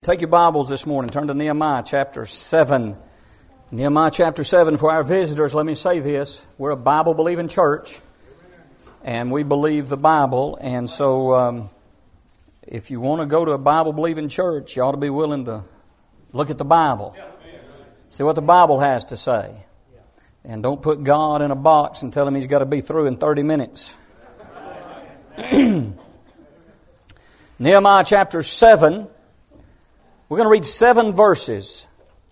Take your Bibles this morning. Turn to Nehemiah chapter 7. Nehemiah chapter 7. For our visitors, let me say this. We're a Bible-believing church, and we believe the Bible. And so if you want to go to a Bible-believing church, you ought to be willing to look at the Bible. See what the Bible has to say. And don't put God in a box and tell Him He's got to be through in 30 minutes. Nehemiah chapter 7. We're going to read 7 verses.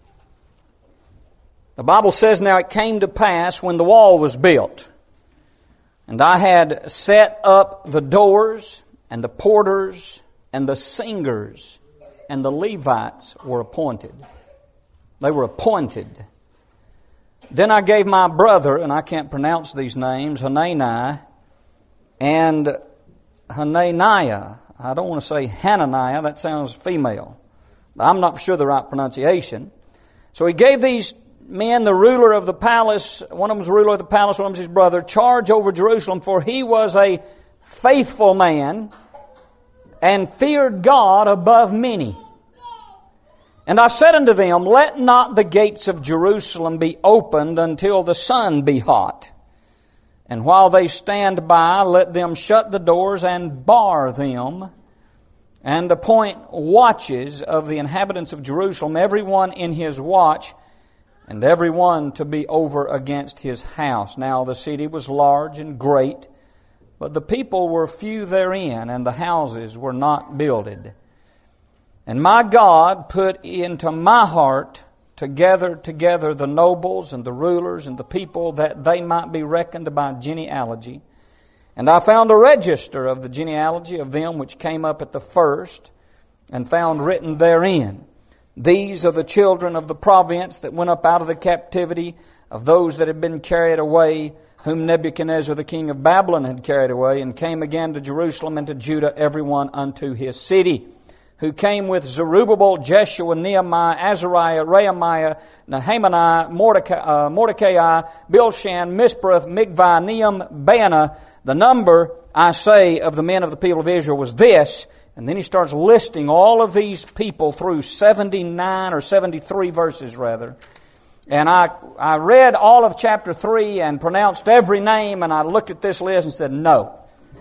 The Bible says, "Now it came to pass when the wall was built, and I had set up the doors, and the porters, and the singers, and the Levites were appointed." They were appointed. "Then I gave my brother," and I can't pronounce these names, Hanani and Hananiah. I don't want to say Hananiah, that sounds female. I'm not sure the right pronunciation. So he gave these men, the ruler of the palace, one of them was the ruler of the palace, one of them was his brother, charge over Jerusalem, for he was a faithful man and feared God above many. "And I said unto them, Let not the gates of Jerusalem be opened until the sun be hot. And while they stand by, let them shut the doors and bar them, and appoint watches of the inhabitants of Jerusalem, every one in his watch, and every one to be over against his house. Now the city was large and great, but the people were few therein, and the houses were not builded. And my God put into my heart to gather together the nobles and the rulers and the people, that they might be reckoned by genealogy. And I found a register of the genealogy of them which came up at the first, and found written therein, These are the children of the province that went up out of the captivity of those that had been carried away, whom Nebuchadnezzar the king of Babylon had carried away, and came again to Jerusalem and to Judah, every one unto his city. Who came with Zerubbabel, Jeshua, Nehemiah, Azariah, Rehemiah, Nehemiah, Mordecai, Bilshan, Mispereth, Migvai, Nehem, Baanah. The number, I say, of the men of the people of Israel was this." And then he starts listing all of these people through 79 or 73 verses, rather. And I read all of chapter 3 and pronounced every name, and I looked at this list and said, no.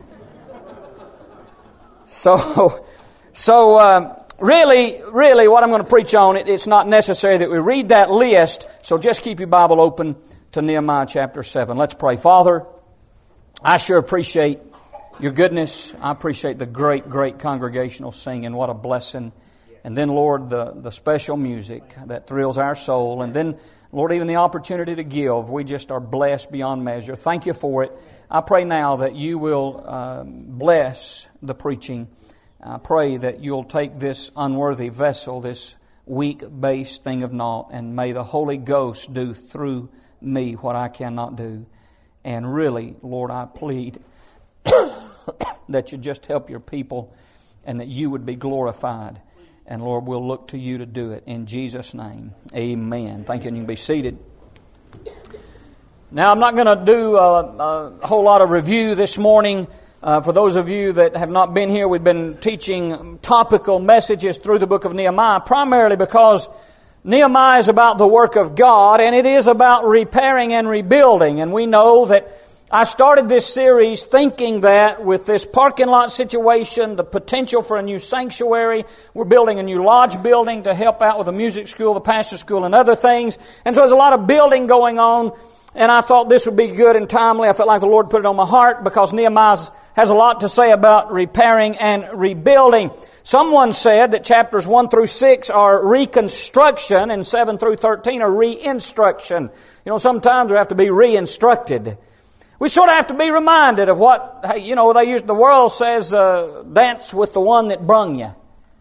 So really, what I'm going to preach on, it's not necessary that we read that list, so just keep your Bible open to Nehemiah chapter 7. Let's pray. Father, I sure appreciate your goodness. I appreciate the great congregational singing. What a blessing. And then, Lord, the special music that thrills our soul. And then, Lord, even the opportunity to give. We just are blessed beyond measure. Thank you for it. I pray now that you will bless the preaching. I pray that you'll take this unworthy vessel, this weak base thing of naught, and may the Holy Ghost do through me what I cannot do. And really, Lord, I plead that you just help your people and that you would be glorified. And Lord, we'll look to you to do it. In Jesus' name, amen. Thank you, and you can be seated. Now, I'm not going to do a whole lot of review this morning. For those of you that have not been here, we've been teaching topical messages through the book of Nehemiah, primarily because Nehemiah is about the work of God, and it is about repairing and rebuilding. And we know that I started this series thinking that with this parking lot situation, the potential for a new sanctuary, we're building a new lodge building to help out with the music school, the pastor school, and other things. And so there's a lot of building going on, and I thought this would be good and timely. I felt like the Lord put it on my heart because Nehemiah has a lot to say about repairing and rebuilding. Someone said that chapters 1 through 6 are reconstruction and 7 through 13 are re-instruction. You know, sometimes we have to be re-instructed. We sort of have to be reminded of what, you know, the world says, dance with the one that brung you.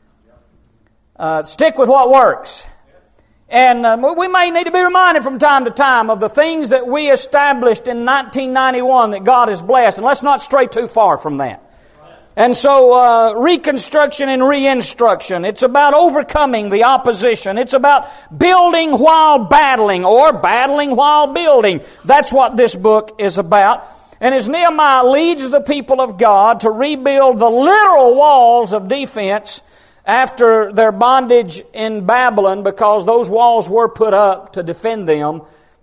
Stick with what works. And we may need to be reminded from time to time of the things that we established in 1991 that God has blessed. And let's not stray too far from that. And so reconstruction and re-instruction. It's about overcoming the opposition. It's about building while battling, or battling while building. That's what this book is about. And as Nehemiah leads the people of God to rebuild the literal walls of defense after their bondage in Babylon, because those walls were put up to defend them.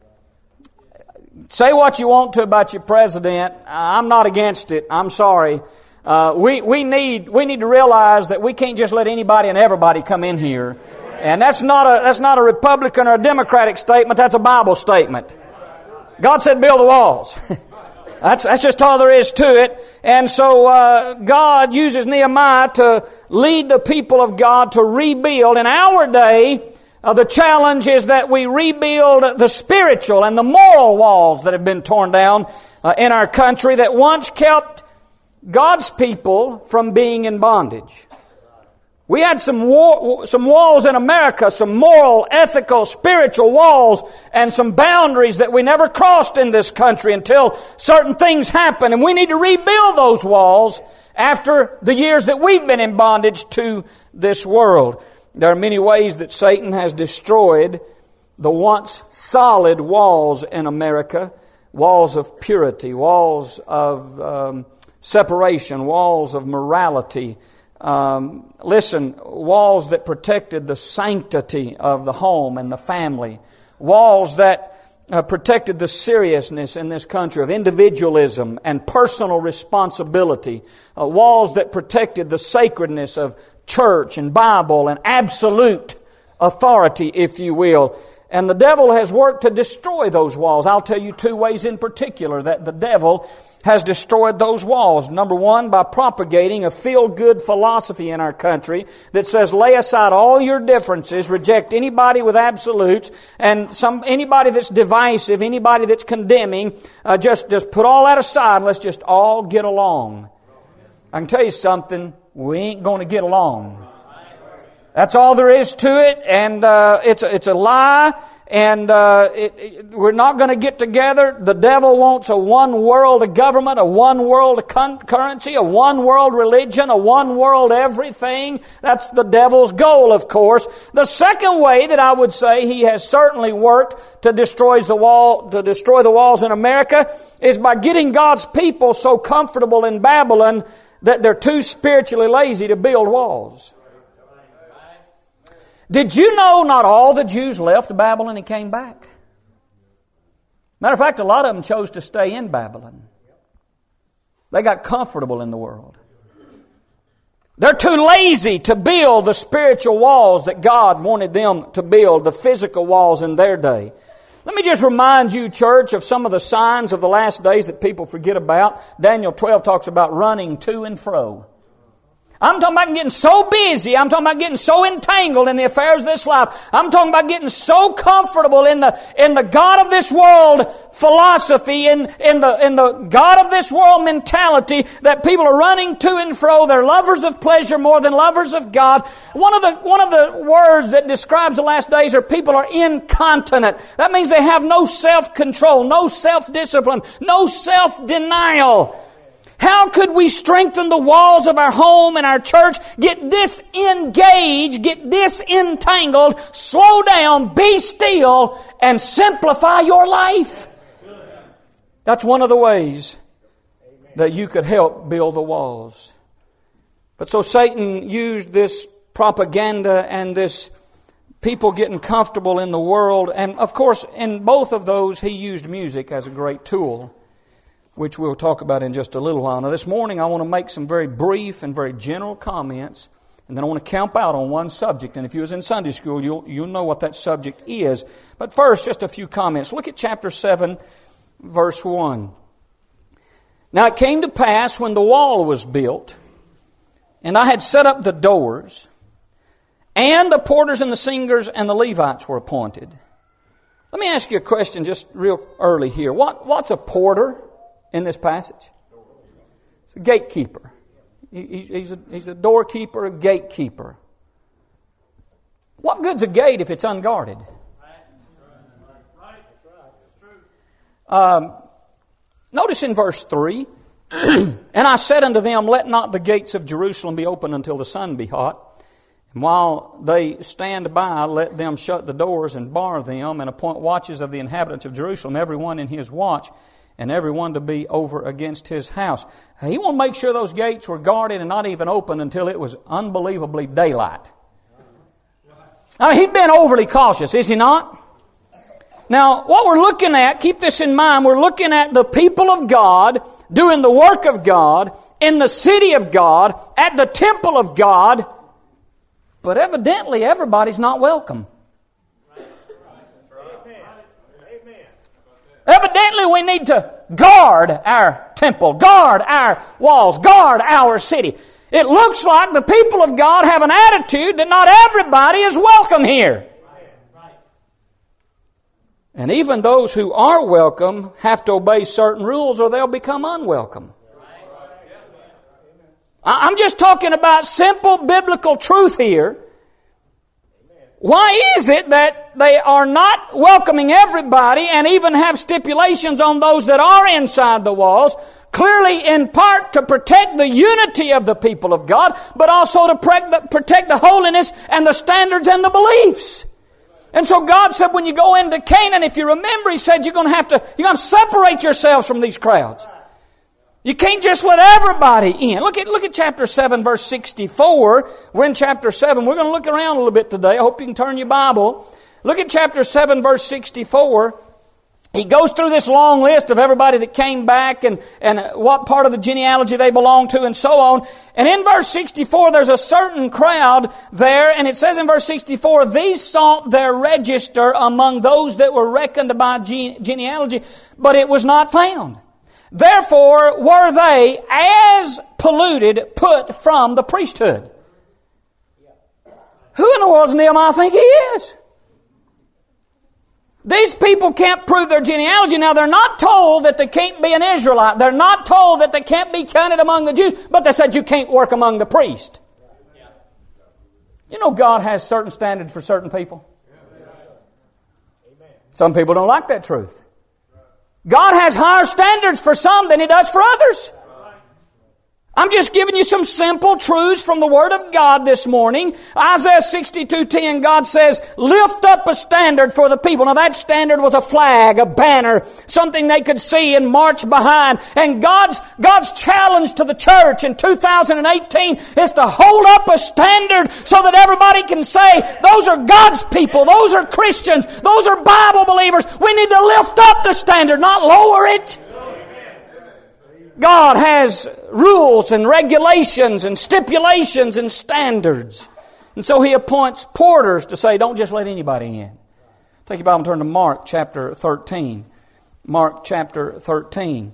Say what you want to about your president. I'm not against it. I'm sorry. We need to realize that we can't just let anybody and everybody come in here. And that's not a Republican or a Democratic statement. That's a Bible statement. God said, build the walls. That's just all there is to it. And so God uses Nehemiah to lead the people of God to rebuild. In our day, the challenge is that we rebuild the spiritual and the moral walls that have been torn down in our country that once kept God's people from being in bondage. We had some walls in America, some moral, ethical, spiritual walls, and some boundaries that we never crossed in this country until certain things happened. And we need to rebuild those walls after the years that we've been in bondage to this world. There are many ways that Satan has destroyed the once solid walls in America. Walls of purity, walls of separation, walls of morality. Walls that protected the sanctity of the home and the family. Walls that protected the seriousness in this country of individualism and personal responsibility. Walls that protected the sacredness of church and Bible and absolute authority, if you will. And the devil has worked to destroy those walls. I'll tell you two ways in particular that the devil has destroyed those walls. Number one, by propagating a feel-good philosophy in our country that says lay aside all your differences, reject anybody with absolutes, and anybody that's divisive, anybody that's condemning, just put all that aside and let's just all get along. I can tell you something, we ain't going to get along. That's all there is to it, and it's a lie. And we're not going to get together. The devil wants a one world government, a one world currency, a one world religion, a one world everything. That's the devil's goal, of course. The second way that I would say he has certainly worked to destroy the walls in America is by getting God's people so comfortable in Babylon that they're too spiritually lazy to build walls. Did you know not all the Jews left Babylon and came back? Matter of fact, a lot of them chose to stay in Babylon. They got comfortable in the world. They're too lazy to build the spiritual walls that God wanted them to build, the physical walls in their day. Let me just remind you, church, of some of the signs of the last days that people forget about. Daniel 12 talks about running to and fro. I'm talking about getting so busy. I'm talking about getting so entangled in the affairs of this life. I'm talking about getting so comfortable in the God of this world philosophy, in the God of this world mentality that people are running to and fro. They're lovers of pleasure more than lovers of God. One of the words that describes the last days are people are incontinent. That means they have no self-control, no self-discipline, no self-denial. How could we strengthen the walls of our home and our church, get disengaged, get disentangled, slow down, be still, and simplify your life? That's one of the ways that you could help build the walls. But so Satan used this propaganda and this people getting comfortable in the world. And of course, in both of those, he used music as a great tool, which we'll talk about in just a little while. Now this morning I want to make some very brief and very general comments, and then I want to camp out on one subject. And if you was in Sunday school, you'll know what that subject is. But first, just a few comments. Look at chapter 7, verse 1. Now it came to pass when the wall was built, and I had set up the doors, and the porters and the singers and the Levites were appointed. Let me ask you a question just real early here. What's a porter in this passage? It's a gatekeeper. He's a doorkeeper, a gatekeeper. What good's a gate if it's unguarded? Notice in verse 3, And I said unto them, Let not the gates of Jerusalem be open until the sun be hot. And while they stand by, let them shut the doors and bar them, and appoint watches of the inhabitants of Jerusalem, every one in his watch. and everyone to be over against his house. He wanted to make sure those gates were guarded and not even open until it was unbelievably daylight. I mean, he'd been overly cautious, is he not? Now, what we're looking at, keep this in mind, we're looking at the people of God doing the work of God in the city of God, at the temple of God, but evidently everybody's not welcome. Evidently we need to guard our temple, guard our walls, guard our city. It looks like the people of God have an attitude that not everybody is welcome here. And even those who are welcome have to obey certain rules or they'll become unwelcome. I'm just talking about simple biblical truth here. Why is it that they are not welcoming everybody and even have stipulations on those that are inside the walls? Clearly in part to protect the unity of the people of God, but also to protect the holiness and the standards and the beliefs. And so God said when you go into Canaan, if you remember, He said you're going to separate yourselves from these crowds. You can't just let everybody in. Look at chapter 7, verse 64. We're in chapter 7. We're going to look around a little bit today. I hope you can turn your Bible. Look at chapter 7, verse 64. He goes through this long list of everybody that came back and what part of the genealogy they belong to and so on. And in verse 64, there's a certain crowd there, and it says in verse 64, these sought their register among those that were reckoned by genealogy, but it was not found. Therefore were they, as polluted, put from the priesthood. Who in the world does Nehemiah think he is? These people can't prove their genealogy. Now, they're not told that they can't be an Israelite. They're not told that they can't be counted among the Jews. But they said you can't work among the priests. You know God has certain standards for certain people. Some people don't like that truth. God has higher standards for some than He does for others. I'm just giving you some simple truths from the Word of God this morning. Isaiah 62:10, God says, lift up a standard for the people. Now that standard was a flag, a banner, something they could see and march behind. And God's challenge to the church in 2018 is to hold up a standard so that everybody can say, those are God's people, those are Christians, those are Bible believers. We need to lift up the standard, not lower it. God has rules and regulations and stipulations and standards. And so He appoints porters to say, don't just let anybody in. Take your Bible and turn to Mark chapter 13. Mark chapter 13.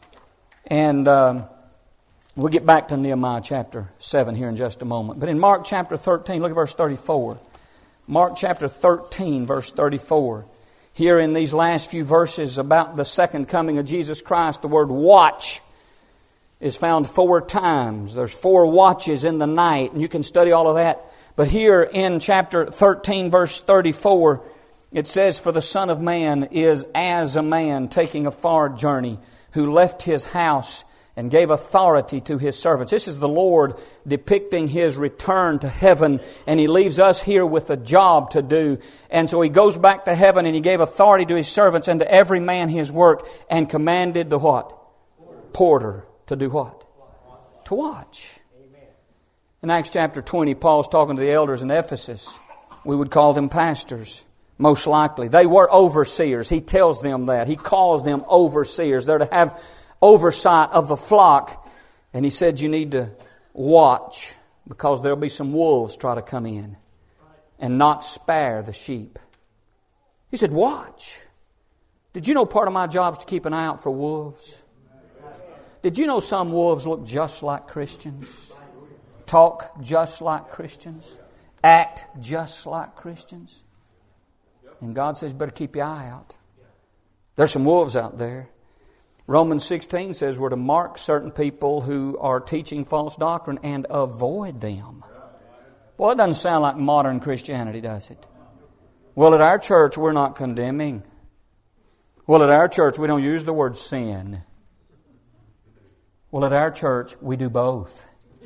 And we'll get back to Nehemiah chapter 7 here in just a moment. But in Mark chapter 13, look at verse 34. Mark chapter 13, verse 34. Here in these last few verses about the second coming of Jesus Christ, the word watch is found 4 times. There's 4 watches in the night, and you can study all of that. But here in chapter 13, verse 34, it says, for the Son of Man is as a man taking a far journey, who left his house and gave authority to his servants. This is the Lord depicting His return to heaven, and He leaves us here with a job to do. And so He goes back to heaven, and He gave authority to His servants and to every man his work, and commanded the what? Porter. To do what? To watch. In Acts chapter 20, Paul's talking to the elders in Ephesus. We would call them pastors, most likely. They were overseers. He tells them that. He calls them overseers. They're to have oversight of the flock. And he said you need to watch, because there'll be some wolves try to come in and not spare the sheep. He said, watch. Did you know part of my job is to keep an eye out for wolves? Did you know some wolves look just like Christians? Talk just like Christians? Act just like Christians? And God says, you better keep your eye out. There's some wolves out there. Romans 16 says we're to mark certain people who are teaching false doctrine and avoid them. Well, it doesn't sound like modern Christianity, does it? Well, at our church, we're not condemning. Well, at our church, we don't use the word sin. Well, at our church, we do both.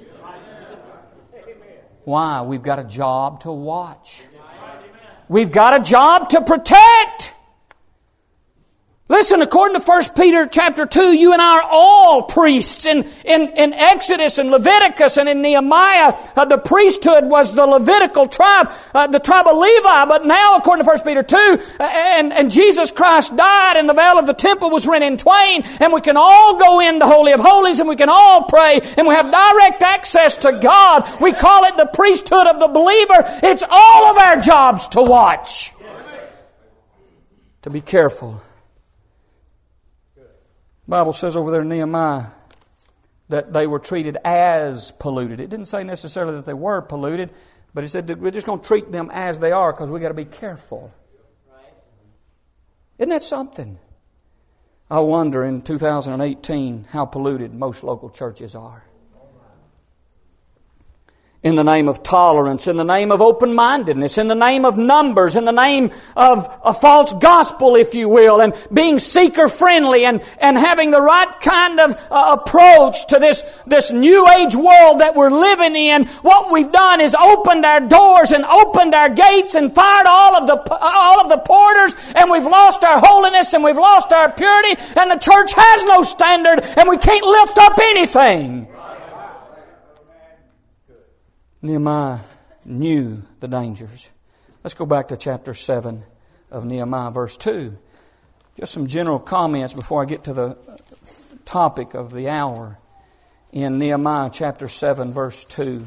Why? We've got a job to watch. We've got a job to protect. Listen, according to 1 Peter chapter 2, you and I are all priests. In Exodus and Leviticus and in Nehemiah, the priesthood was the Levitical tribe, the tribe of Levi. But now, according to 1 Peter 2, and Jesus Christ died and the veil of the temple was rent in twain, and we can all go in the Holy of Holies and we can all pray and we have direct access to God. We call it the priesthood of the believer. It's all of our jobs to watch. To be careful. The Bible says over there in Nehemiah that they were treated as polluted. It didn't say necessarily that they were polluted, but it said that we're just going to treat them as they are because we've got to be careful. Isn't that something? I wonder in 2018 how polluted most local churches are. In the name of tolerance, in the name of open-mindedness, in the name of numbers, in the name of a false gospel, if you will, and being seeker-friendly and having the right kind of approach to this new age world that we're living in. What we've done is opened our doors and opened our gates and fired all of the porters, and we've lost our holiness and we've lost our purity, and the church has no standard and we can't lift up anything. Nehemiah knew the dangers. Let's go back to chapter 7 of Nehemiah, verse 2. Just some general comments before I get to the topic of the hour. In Nehemiah chapter 7, verse 2,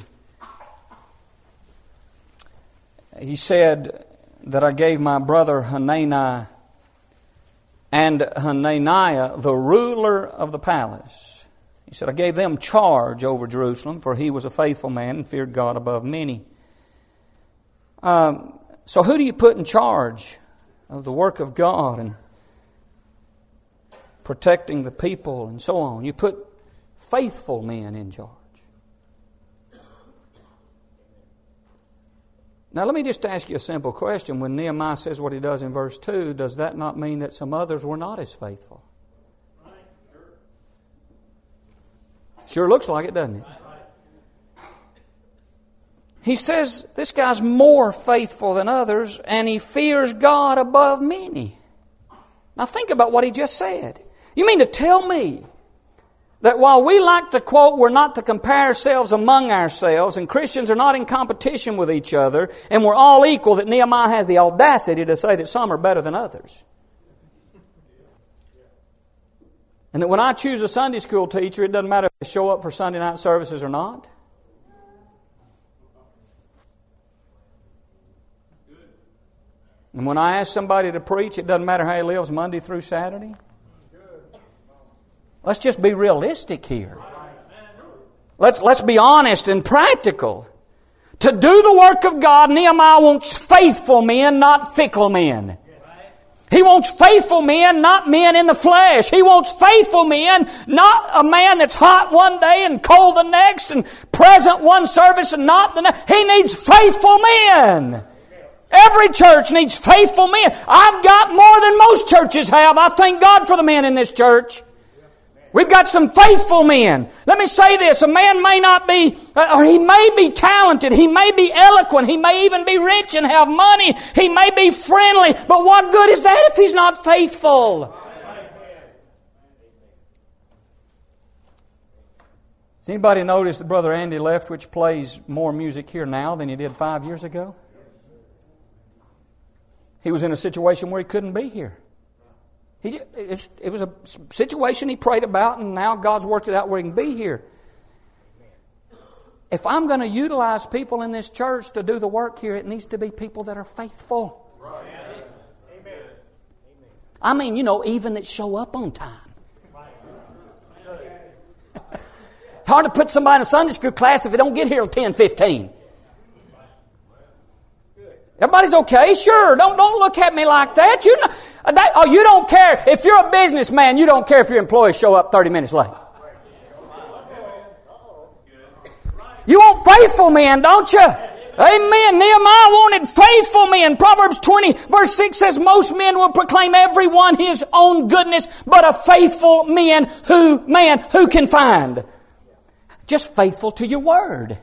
he said that I gave my brother Hanani and Hananiah, the ruler of the palace. He said, I gave them charge over Jerusalem, for he was a faithful man and feared God above many. So who do you put in charge of the work of God and protecting the people and so on? You put faithful men in charge. Now let me just ask you a simple question. When Nehemiah says what he does in verse 2, does that not mean that some others were not as faithful? Sure looks like it, doesn't it? He says this guy's more faithful than others and he fears God above many. Now think about what he just said. You mean to tell me that while we like to quote, we're not to compare ourselves among ourselves and Christians are not in competition with each other and we're all equal, that Nehemiah has the audacity to say that some are better than others? And that when I choose a Sunday school teacher, it doesn't matter if they show up for Sunday night services or not. And when I ask somebody to preach, it doesn't matter how he lives Monday through Saturday. Let's just be realistic here. Let's be honest and practical. To do the work of God, Nehemiah wants faithful men, not fickle men. He wants faithful men, not men in the flesh. He wants faithful men, not a man that's hot one day and cold the next and present one service and not the next. He needs faithful men. Every church needs faithful men. I've got more than most churches have. I thank God for the men in this church. We've got some faithful men. Let me say this. A man may not be, or he may be talented. He may be eloquent. He may even be rich and have money. He may be friendly. But what good is that if he's not faithful? Has anybody noticed that Brother Andy Leftwich plays more music here now than he did 5 years ago? He was in a situation where he couldn't be here. It was a situation he prayed about, and now God's worked it out where he can be here. If I'm going to utilize people in this church to do the work here, it needs to be people that are faithful. Right. Amen. I mean, even that show up on time. It's hard to put somebody in a Sunday school class if they don't get here till 10:15. Everybody's okay? Sure. Don't look at me like that. You don't care. If you're a businessman, you don't care if your employees show up 30 minutes late. You want faithful men, don't you? Amen. Nehemiah wanted faithful men. Proverbs 20 verse 6 says, most men will proclaim everyone his own goodness, but a faithful man who can find? Just faithful to your word.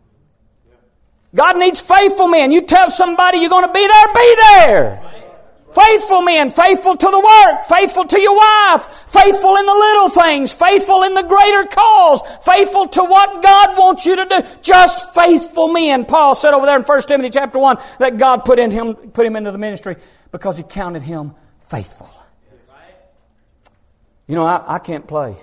God needs faithful men. You tell somebody you're going to be there, be there. Faithful men, faithful to the work, faithful to your wife, faithful in the little things, faithful in the greater cause, faithful to what God wants you to do. Just faithful men. Paul said over there in 1 Timothy chapter 1 that God put him into the ministry because He counted him faithful. You know, I can't play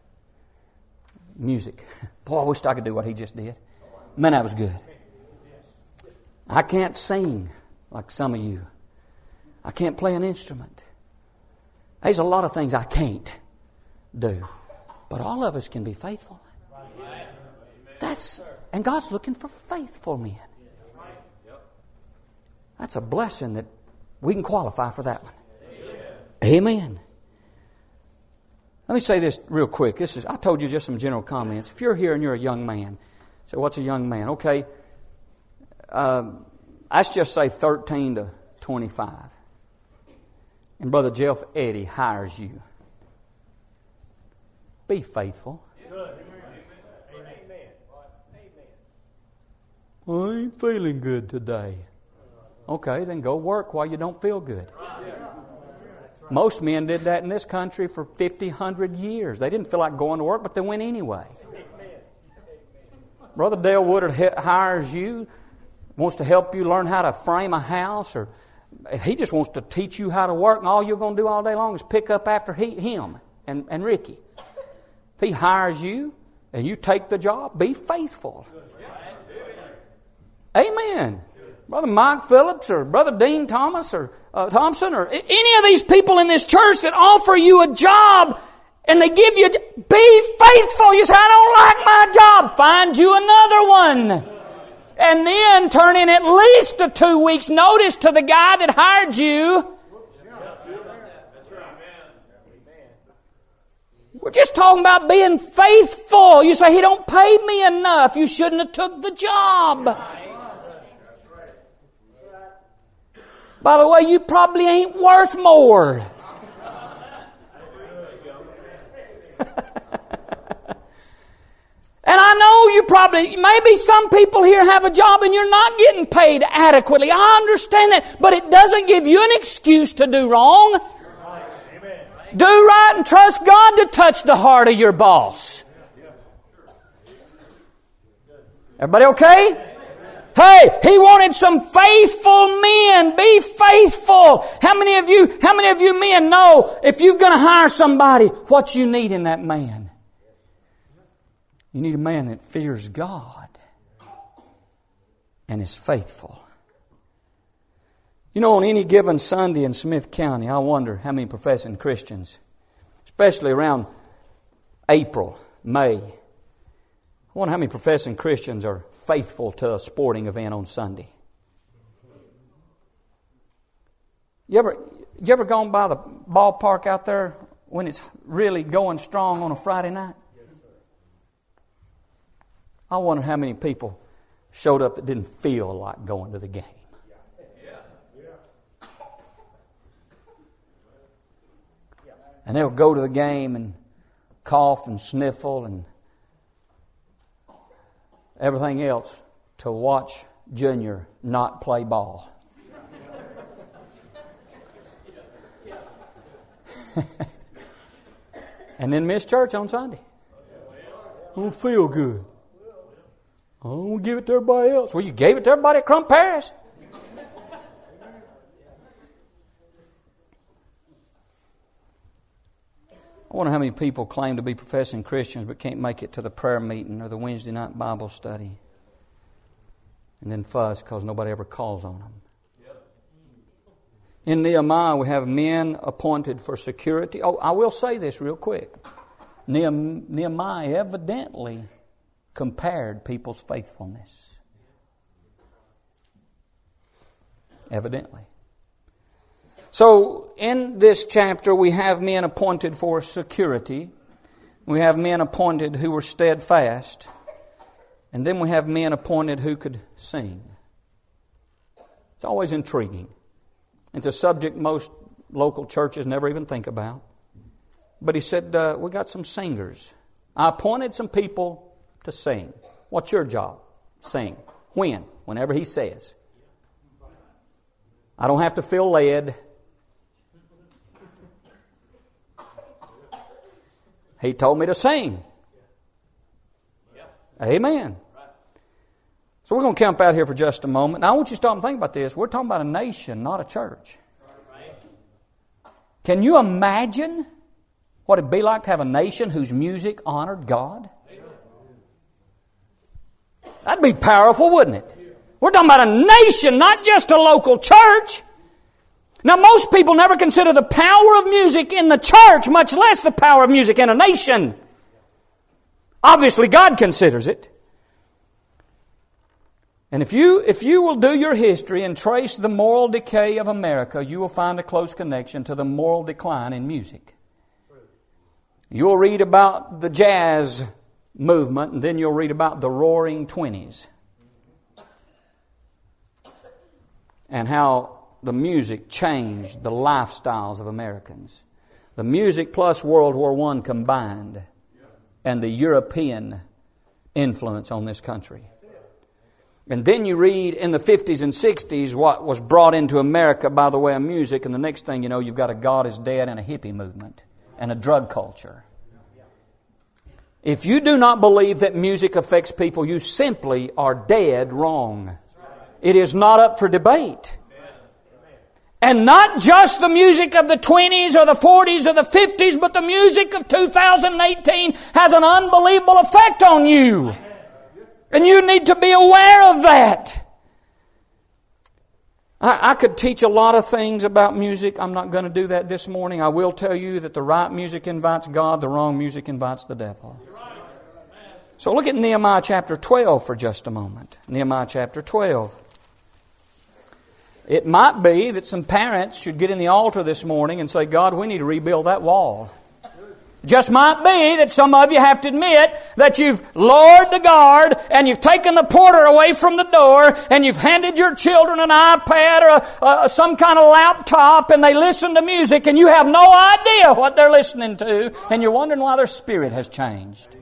music. Boy, I wished I could do what he just did. Man, that was good. I can't sing like some of you. I can't play an instrument. There's a lot of things I can't do. But all of us can be faithful. And God's looking for faithful men. That's a blessing that we can qualify for that one. Amen. Let me say this real quick. I told you just some general comments. If you're here and you're a young man, so what's a young man? Okay, let's just say 13 to 25. And Brother Jeff Eddy hires you. Be faithful. Well, I ain't feeling good today. Okay, then go work while you don't feel good. Most men did that in this country for 50, 100 years. They didn't feel like going to work, but they went anyway. Brother Dale Woodard hires you, wants to help you learn how to frame a house, or he just wants to teach you how to work, and all you're going to do all day long is pick up after him and Ricky. If he hires you and you take the job, be faithful. Amen. Brother Mike Phillips or Brother Dean Thomas or Thompson or any of these people in this church that offer you a job and they give you, be faithful. You say, I don't like my job. Find you another one. And then turn in at least a 2 weeks notice to the guy that hired you. We're just talking about being faithful. You say, he don't pay me enough. You shouldn't have took the job. By the way, you probably ain't worth more. And I know maybe some people here have a job and you're not getting paid adequately. I understand that, but it doesn't give you an excuse to do wrong. Do right and trust God to touch the heart of your boss. Everybody okay? Hey, He wanted some faithful men. Be faithful. How many of you men know if you're going to hire somebody, what you need in that man? You need a man that fears God and is faithful. You know, on any given Sunday in Smith County, I wonder how many professing Christians, especially around April, May, I wonder how many professing Christians are faithful to a sporting event on Sunday. You ever gone by the ballpark out there when it's really going strong on a Friday night? I wonder how many people showed up that didn't feel like going to the game. And they'll go to the game and cough and sniffle and everything else to watch Junior not play ball. And then miss church on Sunday. I don't feel good. I don't give it to everybody else. Well, you gave it to everybody at Crump Parish. I wonder how many people claim to be professing Christians but can't make it to the prayer meeting or the Wednesday night Bible study. And then fuss because nobody ever calls on them. In Nehemiah, we have men appointed for security. Oh, I will say this real quick. Nehemiah evidently compared people's faithfulness. Evidently. So, in this chapter, we have men appointed for security. We have men appointed who were steadfast. And then we have men appointed who could sing. It's always intriguing. It's a subject most local churches never even think about. But he said, we got some singers. I appointed some people to sing. What's your job? Sing. When? Whenever he says. I don't have to feel led. He told me to sing. Amen. So we're going to camp out here for just a moment. Now I want you to stop and think about this. We're talking about a nation, not a church. Can you imagine what it'd be like to have a nation whose music honored God? That'd be powerful, wouldn't it? We're talking about a nation, not just a local church. Now, most people never consider the power of music in the church, much less the power of music in a nation. Obviously, God considers it. And if you will do your history and trace the moral decay of America, you will find a close connection to the moral decline in music. You'll read about the jazz movement, and then you'll read about the Roaring Twenties. And how the music changed the lifestyles of Americans. The music plus World War I combined, and the European influence on this country. And then you read in the 50s and 60s what was brought into America by the way of music, and the next thing you know, you've got a God is dead and a hippie movement and a drug culture. If you do not believe that music affects people, you simply are dead wrong. It is not up for debate. And not just the music of the 20s or the 40s or the 50s, but the music of 2018 has an unbelievable effect on you. And you need to be aware of that. I could teach a lot of things about music. I'm not going to do that this morning. I will tell you that the right music invites God, the wrong music invites the devil. So look at Nehemiah chapter 12 for just a moment. Nehemiah chapter 12. It might be that some parents should get in the altar this morning and say, God, we need to rebuild that wall. Just might be that some of you have to admit that you've lowered the guard and you've taken the porter away from the door and you've handed your children an iPad or some kind of laptop and they listen to music and you have no idea what they're listening to and you're wondering why their spirit has changed.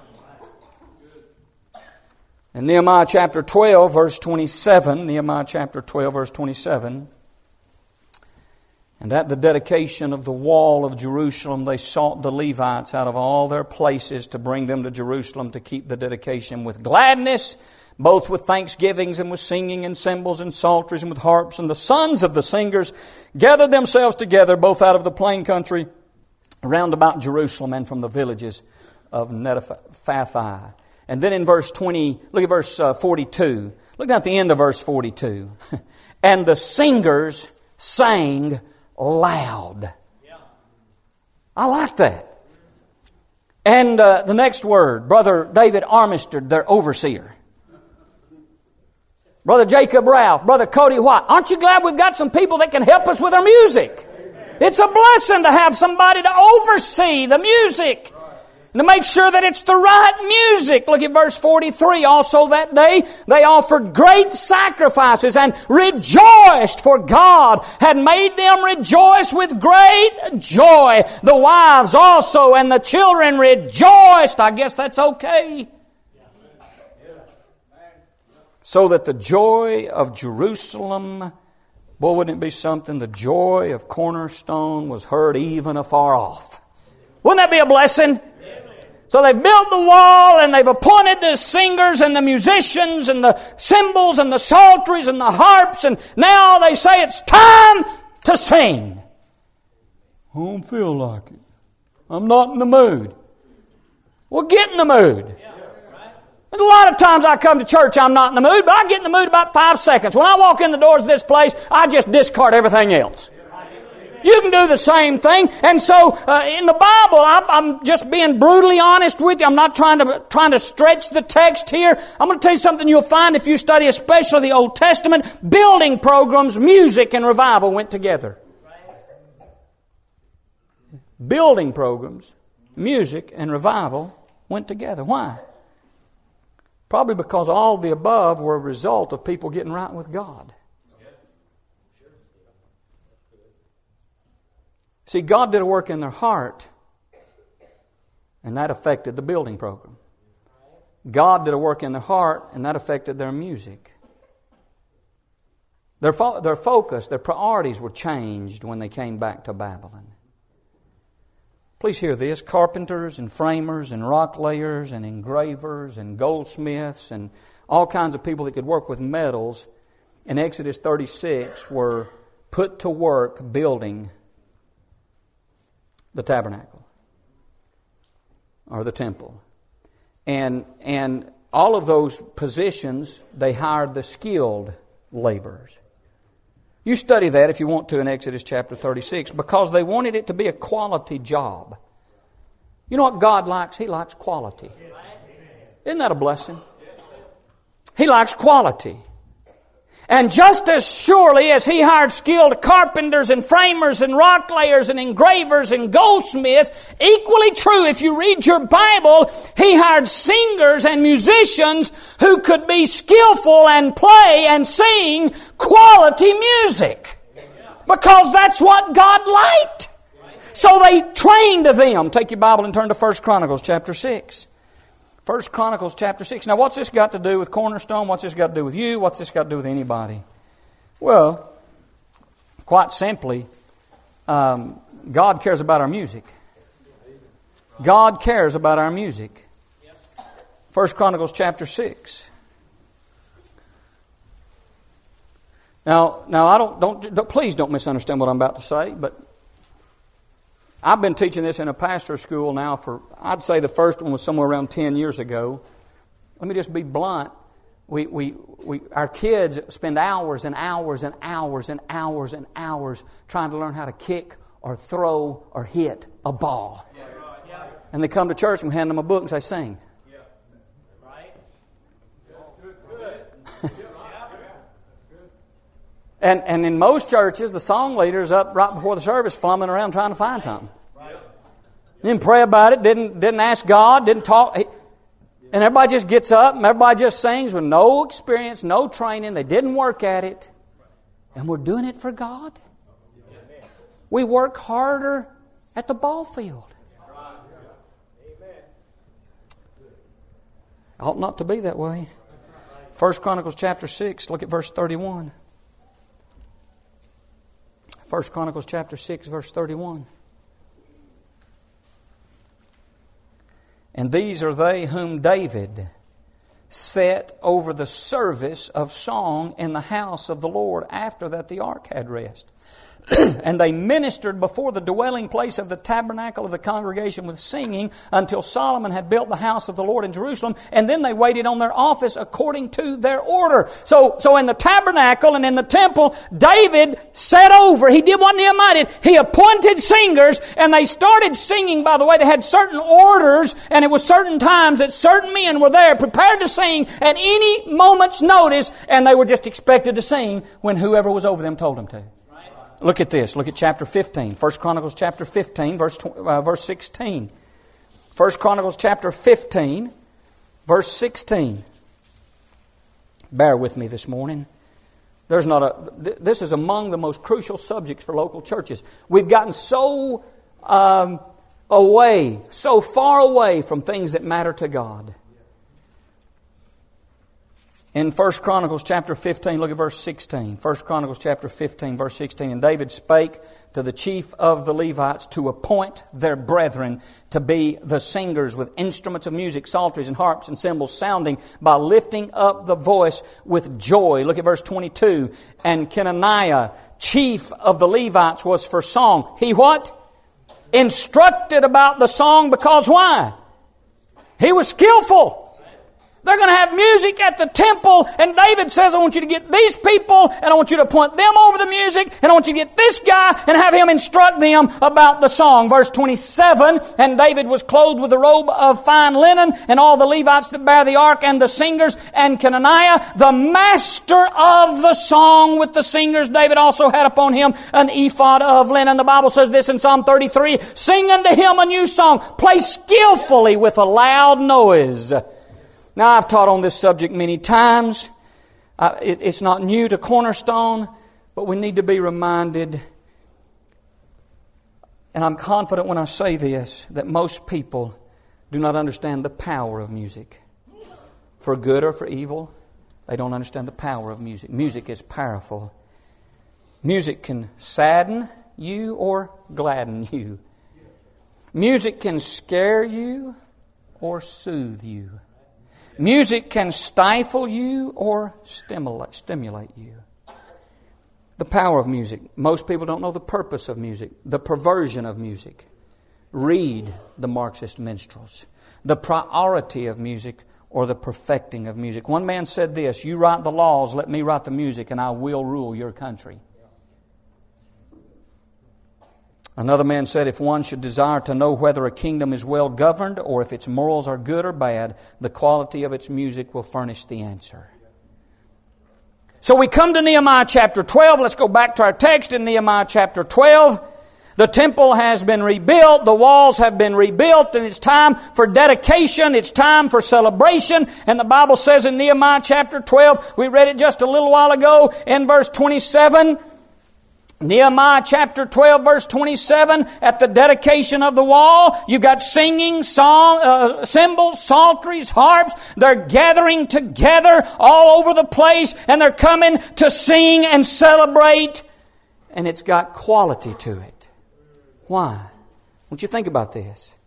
In Nehemiah chapter 12, verse 27, Nehemiah chapter 12, verse 27, and at the dedication of the wall of Jerusalem, they sought the Levites out of all their places to bring them to Jerusalem to keep the dedication with gladness, both with thanksgivings and with singing and cymbals and psalteries and with harps. And the sons of the singers gathered themselves together, both out of the plain country round about Jerusalem and from the villages of Netophathi. And then in verse 20, look at verse 42. Look at the end of verse 42. And the singers sang loud. I like that. And the next word, Brother David Armistead, their overseer. Brother Jacob Ralph, Brother Cody White. Aren't you glad we've got some people that can help us with our music? It's a blessing to have somebody to oversee the music. And to make sure that it's the right music. Look at verse 43. Also that day they offered great sacrifices and rejoiced, for God had made them rejoice with great joy. The wives also and the children rejoiced. I guess that's okay. So that the joy of Jerusalem, boy, wouldn't it be something? The joy of Cornerstone was heard even afar off. Wouldn't that be a blessing? So they've built the wall and they've appointed the singers and the musicians and the cymbals and the psalteries and the harps, and now they say it's time to sing. I don't feel like it. I'm not in the mood. Well, get in the mood. And a lot of times I come to church, I'm not in the mood, but I get in the mood about 5 seconds. When I walk in the doors of this place, I just discard everything else. You can do the same thing. And so in the Bible, I'm just being brutally honest with you. I'm not trying to stretch the text here. I'm going to tell you something you'll find if you study especially the Old Testament. Building programs, music, and revival went together. Building programs, music, and revival went together. Why? Probably because all of the above were a result of people getting right with God. See, God did a work in their heart, and that affected the building program. God did a work in their heart, and that affected their music. Their focus, their priorities were changed when they came back to Babylon. Please hear this. Carpenters and framers and rock layers and engravers and goldsmiths and all kinds of people that could work with metals in Exodus 36 were put to work building the tabernacle or the temple. And all of those positions, they hired the skilled laborers. You study that if you want to in Exodus chapter 36 because they wanted it to be a quality job. You know what God likes? He likes quality. Isn't that a blessing? He likes quality. And just as surely as He hired skilled carpenters and framers and rock layers and engravers and goldsmiths, equally true if you read your Bible, He hired singers and musicians who could be skillful and play and sing quality music. Because that's what God liked. So they trained them. Take your Bible and turn to 1 Chronicles chapter 6. 1 Chronicles chapter 6. Now, what's this got to do with Cornerstone? What's this got to do with you? What's this got to do with anybody? Well, quite simply, God cares about our music. God cares about our music. 1 Chronicles chapter 6. Now, please don't misunderstand what I'm about to say, but I've been teaching this in a pastor's school now for, I'd say the first one was somewhere around 10 years ago. Let me just be blunt. Our kids spend hours and hours and hours and hours and hours trying to learn how to kick or throw or hit a ball. And they come to church and we hand them a book and say, sing. And in most churches, the song leader's up right before the service flumming around trying to find something. Didn't pray about it, didn't ask God, didn't talk. And everybody just gets up and everybody just sings with no experience, no training. They didn't work at it. And we're doing it for God. We work harder at the ball field. Ought not to be that way. 1 Chronicles chapter 6, look at verse 31. 1 Chronicles chapter 6, verse 31. And these are they whom David set over the service of song in the house of the Lord after that the ark had rest. And they ministered before the dwelling place of the tabernacle of the congregation with singing until Solomon had built the house of the Lord in Jerusalem. And then they waited on their office according to their order. So in the tabernacle and in the temple, David set over. He did what Nehemiah did. He appointed singers and they started singing. By the way, they had certain orders and it was certain times that certain men were there prepared to sing at any moment's notice. And they were just expected to sing when whoever was over them told them to. Look at this. Look at chapter 15. 1 Chronicles chapter 15, verse 16. 1 Chronicles chapter 15, verse 16. Bear with me this morning. This is among the most crucial subjects for local churches. We've gotten so away, so far away from things that matter to God. In 1 Chronicles chapter 15, look at verse 16. 1 Chronicles chapter 15, verse 16. And David spake to the chief of the Levites to appoint their brethren to be the singers with instruments of music, psalteries and harps and cymbals, sounding by lifting up the voice with joy. Look at verse 22. And Kenaniah, chief of the Levites, was for song. He what? Instructed about the song because why? He was skillful. They're going to have music at the temple, and David says, I want you to get these people, and I want you to appoint them over the music, and I want you to get this guy, and have him instruct them about the song. Verse 27, and David was clothed with a robe of fine linen, and all the Levites that bear the ark, and the singers, and Kenaniah, the master of the song with the singers. David also had upon him an ephod of linen. The Bible says this in Psalm 33, sing unto him a new song, play skillfully with a loud noise. Now, I've taught on this subject many times. It's not new to Cornerstone, but we need to be reminded, and I'm confident when I say this, that most people do not understand the power of music. For good or for evil, they don't understand the power of music. Music is powerful. Music can sadden you or gladden you. Music can scare you or soothe you. Music can stifle you or stimulate you. The power of music. Most people don't know the purpose of music, the perversion of music. Read the Marxist minstrels. The priority of music or the perfecting of music. One man said this, "You write the laws, let me write the music, and I will rule your country." Another man said, "If one should desire to know whether a kingdom is well governed or if its morals are good or bad, the quality of its music will furnish the answer." So we come to Nehemiah chapter 12. Let's go back to our text in Nehemiah chapter 12. The temple has been rebuilt, the walls have been rebuilt, and it's time for dedication, it's time for celebration. And the Bible says in Nehemiah chapter 12, we read it just a little while ago in verse 27, Nehemiah chapter 12 verse 27, at the dedication of the wall, you got singing, song, cymbals, psalteries, harps. They're gathering together all over the place, and they're coming to sing and celebrate. And it's got quality to it. Why? Won't you think about this?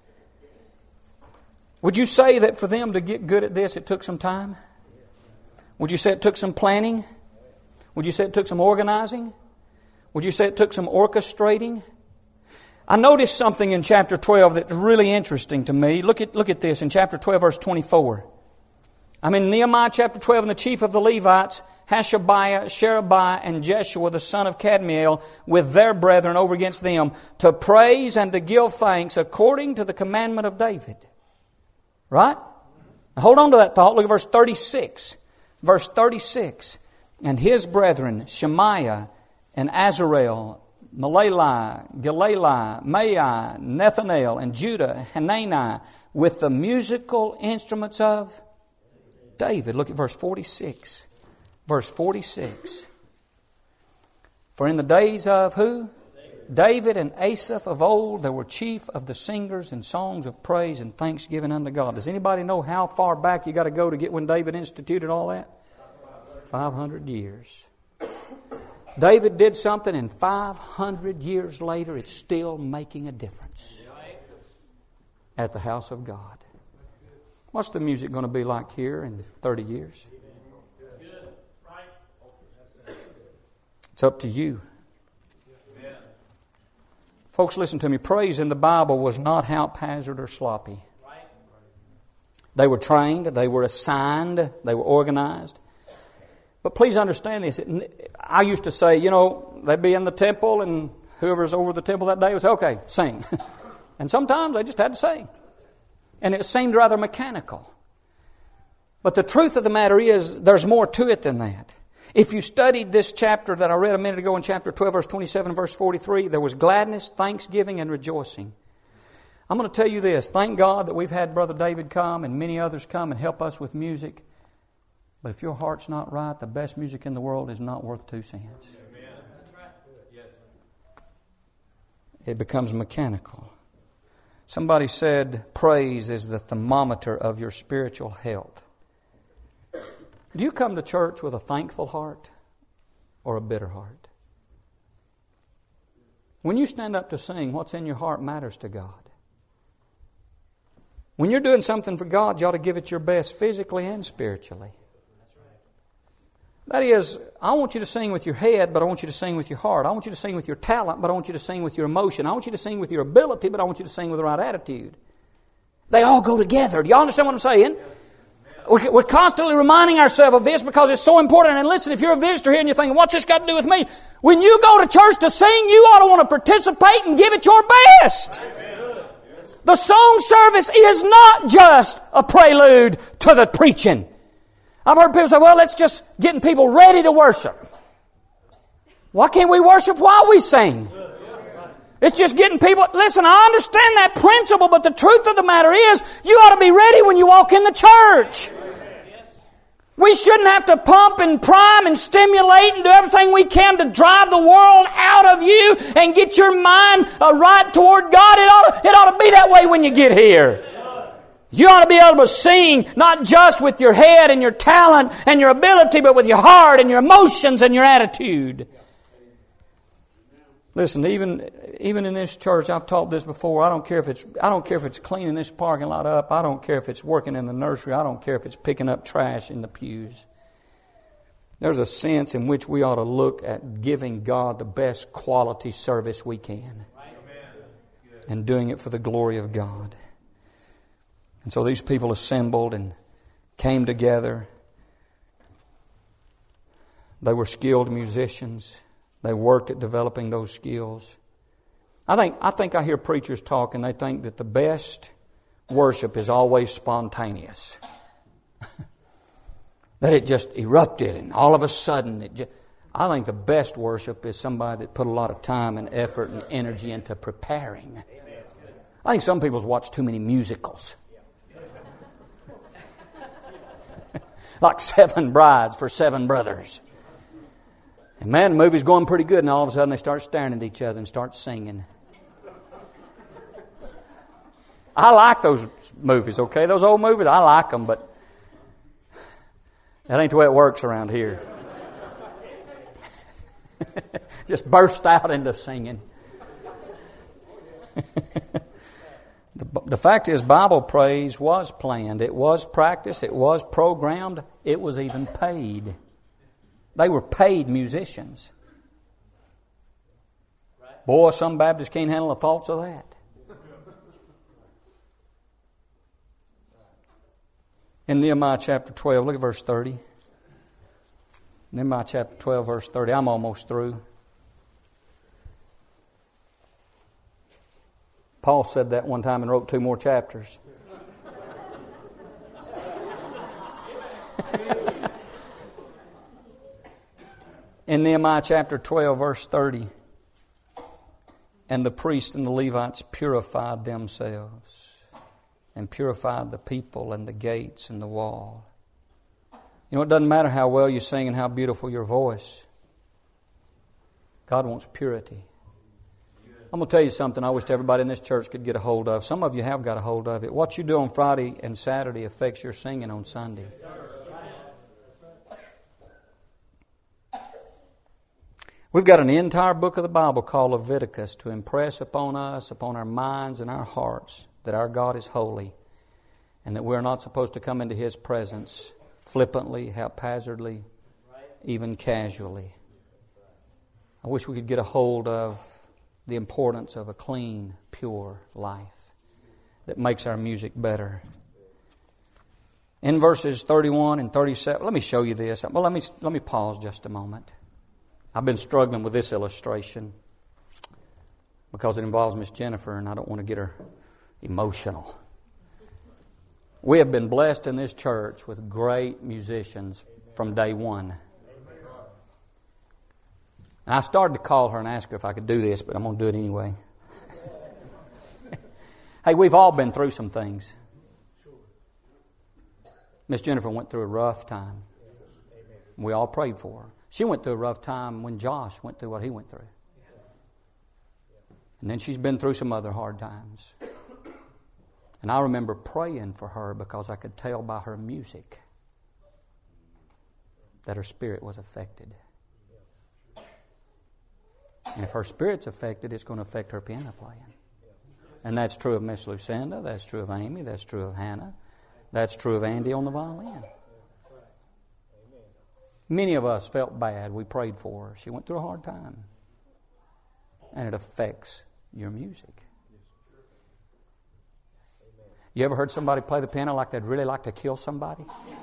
Would you say that for them to get good at this, it took some time? Would you say it took some planning? Would you say it took some organizing? Would you say it took some orchestrating? I noticed something in chapter 12 that's really interesting to me. Look at this in chapter 12, verse 24. I'm in Nehemiah chapter 12, and the chief of the Levites, Hashabiah, Sherebiah, and Jeshua, the son of Kadmiel, with their brethren over against them, to praise and to give thanks according to the commandment of David. Right? Now hold on to that thought. Look at verse 36. Verse 36. And his brethren, Shemaiah, and Azarel, Malali, Galali, Mai, Nethanel, and Judah, Hanani, with the musical instruments of David. Look at verse 46. Verse 46. For in the days of who? David and Asaph of old, there were chief of the singers and songs of praise and thanksgiving unto God. Does anybody know how far back you got to go to get when David instituted all that? 500 years. David did something, and 500 years later, it's still making a difference at the house of God. What's the music going to be like here in 30 years? It's up to you. Folks, listen to me. Praise in the Bible was not haphazard or sloppy. They were trained, they were assigned, they were organized. But please understand this. I used to say, they'd be in the temple, and whoever's over the temple that day would say, "Okay, sing." And sometimes they just had to sing. And it seemed rather mechanical. But the truth of the matter is, there's more to it than that. If you studied this chapter that I read a minute ago in chapter 12, verse 27, verse 43, there was gladness, thanksgiving, and rejoicing. I'm going to tell you this. Thank God that we've had Brother David come and many others come and help us with music. But if your heart's not right, the best music in the world is not worth 2 cents. Amen. That's right. Yes. It becomes mechanical. Somebody said praise is the thermometer of your spiritual health. Do you come to church with a thankful heart or a bitter heart? When you stand up to sing, what's in your heart matters to God. When you're doing something for God, you ought to give it your best physically and spiritually. That is, I want you to sing with your head, but I want you to sing with your heart. I want you to sing with your talent, but I want you to sing with your emotion. I want you to sing with your ability, but I want you to sing with the right attitude. They all go together. Do you understand what I'm saying? We're constantly reminding ourselves of this because it's so important. And listen, if you're a visitor here and you're thinking, what's this got to do with me? When you go to church to sing, you ought to want to participate and give it your best. The song service is not just a prelude to the preaching. I've heard people say, well, it's just getting people ready to worship. Why can't we worship while we sing? It's just getting people... Listen, I understand that principle, but the truth of the matter is, you ought to be ready when you walk in the church. We shouldn't have to pump and prime and stimulate and do everything we can to drive the world out of you and get your mind right toward God. It ought to be that way when you get here. You ought to be able to sing not just with your head and your talent and your ability, but with your heart and your emotions and your attitude. Listen, even in this church, I've taught this before. I don't care if it's cleaning this parking lot up. I don't care if it's working in the nursery. I don't care if it's picking up trash in the pews. There's a sense in which we ought to look at giving God the best quality service we can, and doing it for the glory of God. And so these people assembled and came together. They were skilled musicians. They worked at developing those skills. I think I hear preachers talk and they think that the best worship is always spontaneous. That it just erupted and all of a sudden I think the best worship is somebody that put a lot of time and effort and energy into preparing. I think some people's watch too many musicals. Like 7 Brides for 7 Brothers. And man, the movie's going pretty good, and all of a sudden they start staring at each other and start singing. I like those movies, okay? Those old movies, I like them, but that ain't the way it works around here. Just burst out into singing. The fact is, Bible praise was planned. It was practiced. It was programmed. It was even paid. They were paid musicians. Boy, some Baptists can't handle the thoughts of that. In Nehemiah chapter 12, look at verse 30. Nehemiah chapter 12, verse 30. I'm almost through. Paul said that one time and wrote 2 more chapters. In Nehemiah chapter 12, verse 30, and the priests and the Levites purified themselves and purified the people and the gates and the wall. You know, it doesn't matter how well you sing and how beautiful your voice. God wants purity. I'm going to tell you something I wish everybody in this church could get a hold of. Some of you have got a hold of it. What you do on Friday and Saturday affects your singing on Sunday. We've got an entire book of the Bible called Leviticus to impress upon us, upon our minds and our hearts, that our God is holy and that we're not supposed to come into His presence flippantly, haphazardly, even casually. I wish we could get a hold of the importance of a clean, pure life that makes our music better. In verses 31 and 37, let me show you this. Well, let me pause just a moment. I've been struggling with this illustration because it involves Miss Jennifer and I don't want to get her emotional. We have been blessed in this church with great musicians from day one. And I started to call her and ask her if I could do this, but I'm going to do it anyway. Hey, we've all been through some things. Miss Jennifer went through a rough time. We all prayed for her. She went through a rough time when Josh went through what he went through. And then she's been through some other hard times. And I remember praying for her because I could tell by her music that her spirit was affected. And if her spirit's affected, it's going to affect her piano playing. And that's true of Miss Lucinda. That's true of Amy. That's true of Hannah. That's true of Andy on the violin. Many of us felt bad. We prayed for her. She went through a hard time. And it affects your music. You ever heard somebody play the piano like they'd really like to kill somebody?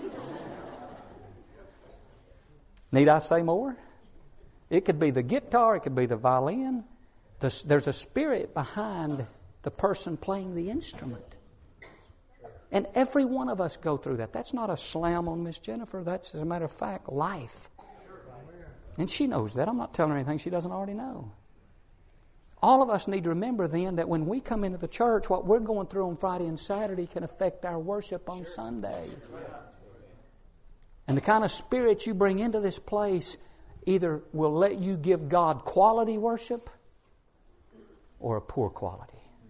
Need I say more? It could be the guitar. It could be the violin. There's a spirit behind the person playing the instrument. And every one of us go through that. That's not a slam on Miss Jennifer. That's, as a matter of fact, life. And she knows that. I'm not telling her anything she doesn't already know. All of us need to remember then that when we come into the church, what we're going through on Friday and Saturday can affect our worship on Sunday. And the kind of spirit you bring into this place either will let you give God quality worship or a poor quality.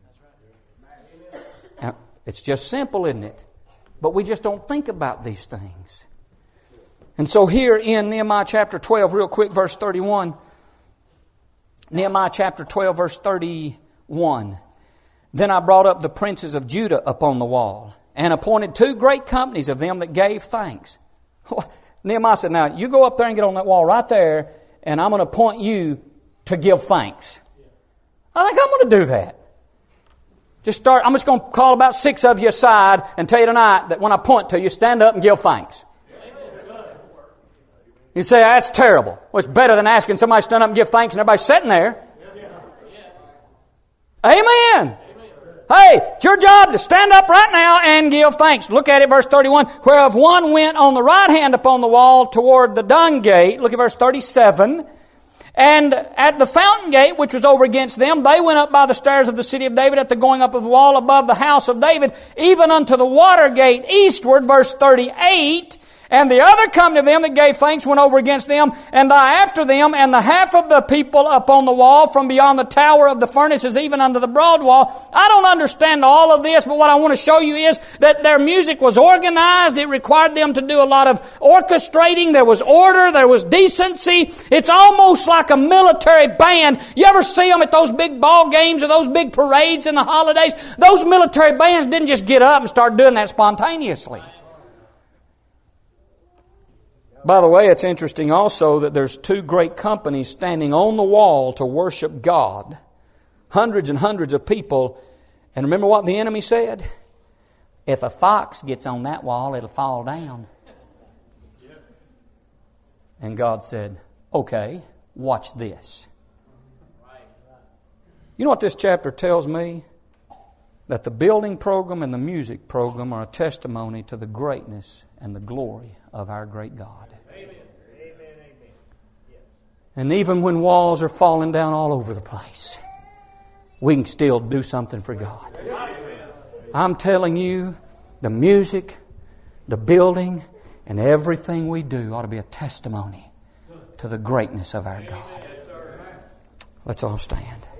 Now, it's just simple, isn't it? But we just don't think about these things. And so here in Nehemiah chapter 12, real quick, verse 31, Nehemiah chapter 12, verse 31. Then I brought up the princes of Judah upon the wall, and appointed 2 great companies of them that gave thanks. Nehemiah said, now you go up there and get on that wall right there, and I'm going to appoint you to give thanks. I think I'm going to do that. I'm just going to call about 6 of you aside and tell you tonight that when I point to you, stand up and give thanks. You say, that's terrible. Well, it's better than asking somebody to stand up and give thanks and everybody's sitting there. Amen. Hey, it's your job to stand up right now and give thanks. Look at it, verse 31. Whereof one went on the right hand upon the wall toward the dung gate. Look at verse 37. And at the fountain gate, which was over against them, they went up by the stairs of the city of David at the going up of the wall above the house of David, even unto the water gate eastward, verse 38. And the other company of them that gave thanks went over against them, and I after them, and the half of the people upon the wall from beyond the tower of the furnaces even unto the broad wall. I don't understand all of this, but what I want to show you is that their music was organized. It required them to do a lot of orchestrating. There was order. There was decency. It's almost like a military band. You ever see them at those big ball games or those big parades in the holidays? Those military bands didn't just get up and start doing that spontaneously. By the way, it's interesting also that there's 2 great companies standing on the wall to worship God. Hundreds and hundreds of people. And remember what the enemy said? If a fox gets on that wall, it'll fall down. And God said, okay, watch this. You know what this chapter tells me? That the building program and the music program are a testimony to the greatness and the glory of our great God. Amen. And even when walls are falling down all over the place, we can still do something for God. I'm telling you, the music, the building, and everything we do ought to be a testimony to the greatness of our God. Let's all stand.